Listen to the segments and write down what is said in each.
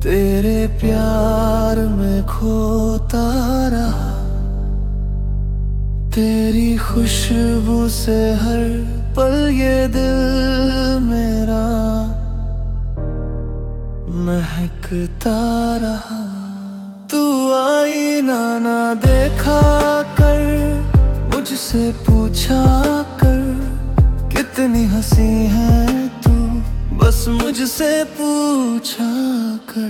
तेरे प्यार में खोता रहा, तेरी खुशबू से हर पल ये दिल मेरा महकता रहा। तू आईना ना देखा कर, मुझसे पूछा कर कितनी हंसी है तू, बस मुझसे पूछा कर।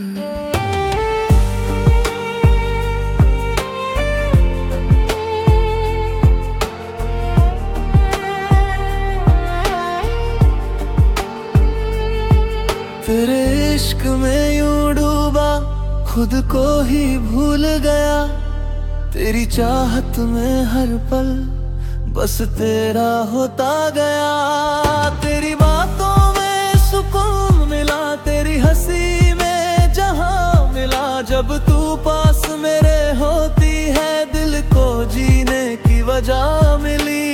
तेरे इश्क में यूं डूबा, खुद को ही भूल गया। तेरी चाहत में हर पल बस तेरा होता गया। तेरी बातों में सुकून मिला, तेरी हंसी में जहां मिला। जब तू पास मेरे होती है, दिल को जीने की वजह मिली।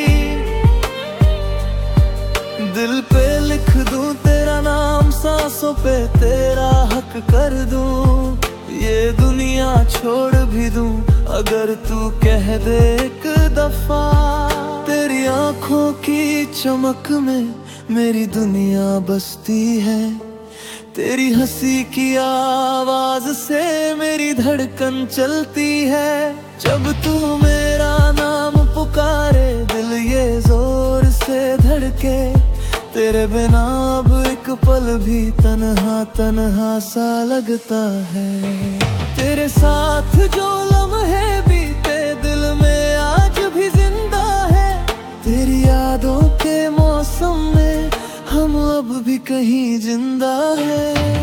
दिल पे लिख दूं तेरा नाम, सांसों पे तेरा हक कर दूं। ये दुनिया छोड़ भी दूं अगर तू कह दे एक दफा। तेरी आंखों की चमक में मेरी दुनिया बसती है, तेरी हंसी की आवाज से मेरी धड़कन चलती है। जब तू मेरा नाम पुकारे, दिल ये जोर से धड़के। तेरे बिना अब एक पल भी तन्हा तन्हा सा लगता है। तेरे साथ जो लम्हे बीते दिल में आज भी जिंदा है। तेरी यादों के मौसम में हम अब भी कहीं जिंदा है।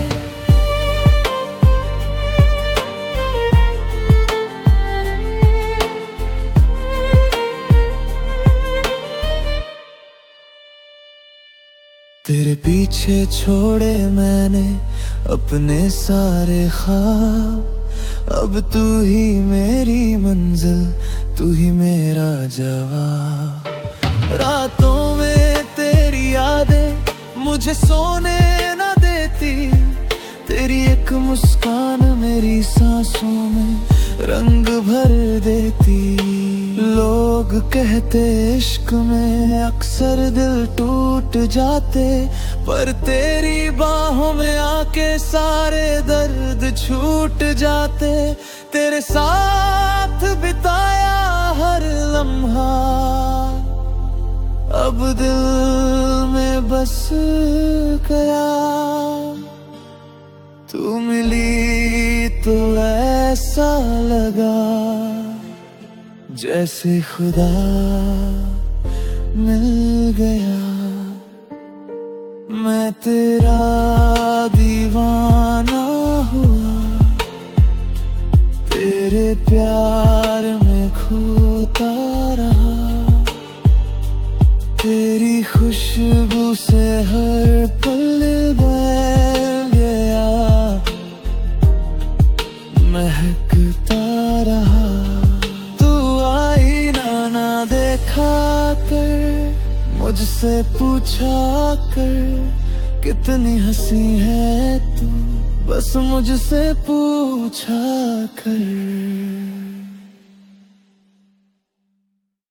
तेरे पीछे छोड़े मैंने अपने सारे ख्वाब। अब तू ही मेरी मंजिल, तू ही मेरा जवाब। रातों में तेरी यादें मुझे सोने न देती। तेरी एक मुस्कान मेरी सांसों में रंग भर देती। लोग कहते इश्क में अक्सर दिल टूट जाते, पर तेरी बाहों में आके सारे दर्द छूट जाते। तेरे साथ बिताया हर लम्हा अब दिल में बस गया। तू मिली तो ऐसा लगा जैसे खुदा मिल गया। मैं तेरा दीवाना हुआ, तेरे प्यार में खोता रहा। तेरी खुशबू से हर पल बन गया, महकता रहा। देखा कर, मुझसे पूछा कर कितनी हंसी है तू, बस मुझसे पूछा कर।